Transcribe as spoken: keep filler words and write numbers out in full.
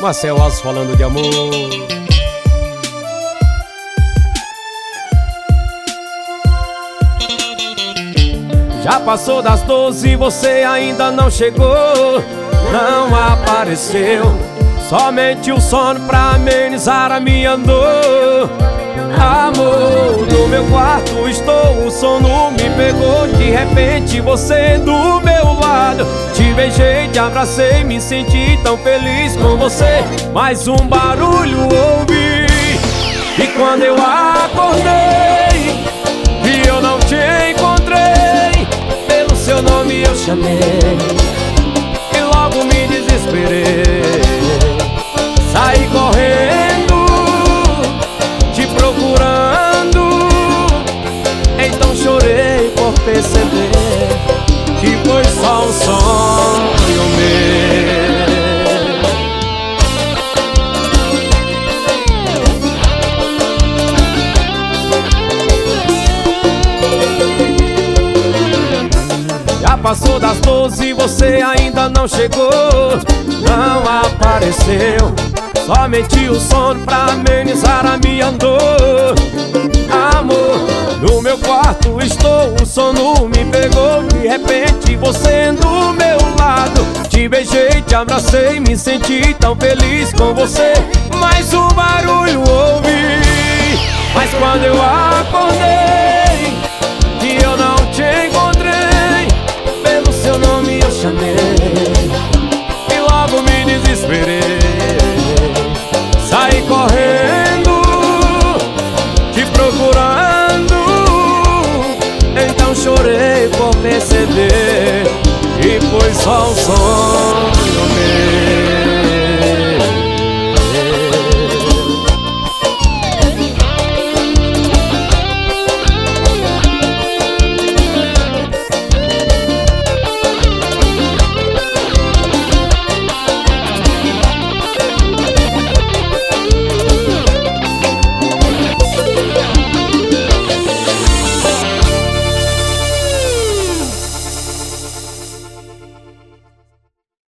Marcel Alves falando de amor. Já passou das doze e você ainda não chegou, não apareceu. Somente o sono pra amenizar a minha dor. Amor, no meu quarto estou, o sono me pegou. De repente você do meu lado. Te beijei, te abracei, me senti tão feliz com você. Mais um barulho ouvi, e quando eu acordei e eu não te encontrei, pelo seu nome eu chamei e logo me desesperei. Saí correndo, te procurando, então chorei por perceber que foi só um sonho meu. Já passou das doze e você ainda não chegou, não apareceu. Somente o sono pra amenizar a minha dor. Amor, no meu quarto estou, o sono me pegou. De repente você do meu lado. Te beijei, te abracei, me senti tão feliz com você. Mais um barulho ouvi, mas quando eu acordei e eu não te encontrei, pelo seu nome eu chamei e logo me desesperei. Saí correndo, te procurando, então chorei por perceber que foi só um sonho meu.